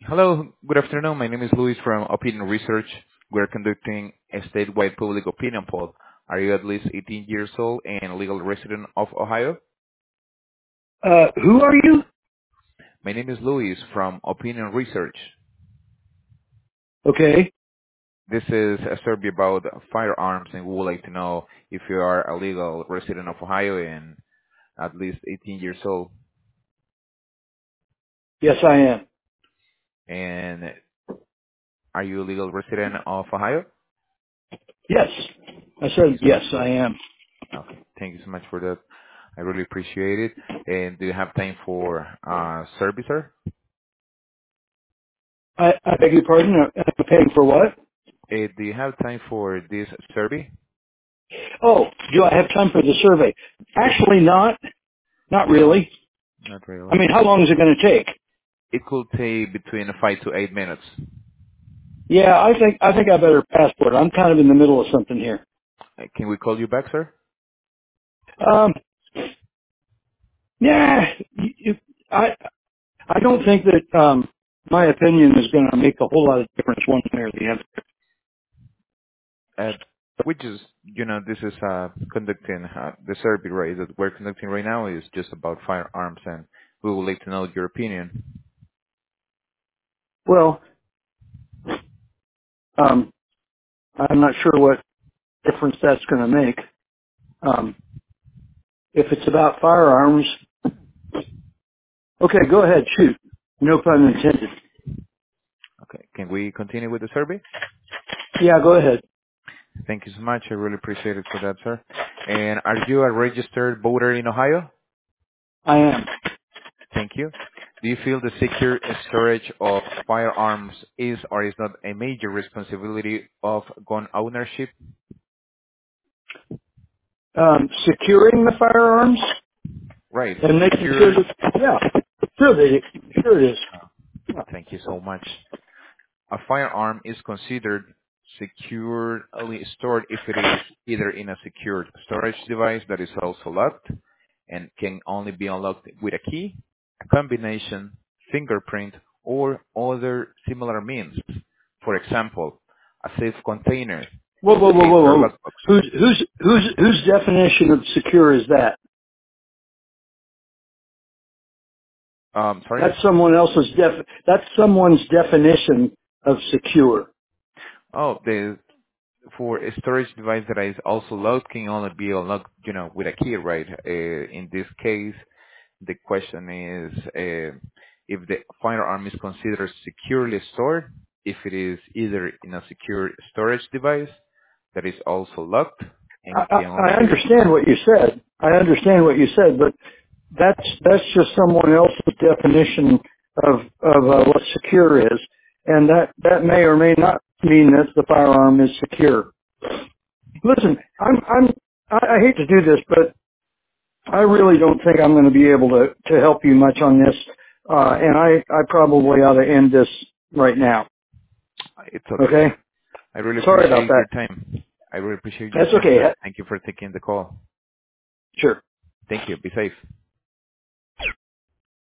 Hello, good afternoon. My name is Luis from Opinion Research. We're conducting a statewide public opinion poll. Are you at least 18 years old and a legal resident of Ohio? Who are you? My name is Luis from Opinion Research. Okay. This is a survey about firearms, and we would like to know if you are a legal resident of Ohio and at least 18 years old. Yes, I am. And are you a legal resident of Ohio? Yes. I Thank you said so yes, much. I am. Okay, thank you so much for that. I really appreciate it. And do you have time for survey, sir? I beg your pardon? I'm paying for what? Do you have time for this survey? Oh, do I have time for the survey? Yes. Actually not. Not really. Not I really. mean, how long is it going to take? It could take between 5 to 8 minutes. Yeah, I think I better passport. I'm kind of in the middle of something here. Can we call you back, sir? Um, yeah, I I don't think that my opinion is going to make a whole lot of difference one way or the other. Uh, we just, this is conducting the survey, right, that we're conducting right now is just about firearms, and we would like to know your opinion. Well, I'm not sure what difference that's going to make. Um, if it's about firearms, okay, go ahead, shoot. No pun intended. Okay. Can we continue with the survey? Yeah, go ahead. Thank you so much. I really appreciate it for that, sir. And are you a registered voter in Ohio? I am. Thank you. Do you feel the secure storage of firearms is or is not a major responsibility of gun ownership? Securing the firearms Right. and making sure Secure. that, yeah, sure it is. uh, Thank you so much. A firearm is considered securely stored if it is either in a secured storage device that is also locked and can only be unlocked with a key, a combination, fingerprint, or other similar means. For example, a safe container, Whoa, whoa, whoa, a whoa, door whoa. lockbox. Whose definition of secure is that? Sorry? That's someone's definition of secure. Oh, for a storage device that is also locked can only be unlocked, with a key, right? In this case, the question is if the firearm is considered securely stored, if it is either in a secure storage device that is also locked and can only I be. understand what you said. But that's just someone else's definition of what secure is, and that may or may not mean that the firearm is secure. Listen, I hate to do this, but I really don't think I'm going to be able to help you much on this, and I probably ought to end this right now. It's okay, Okay? sir. I really Sorry about appreciate that. your time. I really appreciate your That's time, okay. sir. Thank you for taking the call. Sure. Thank you. Be safe.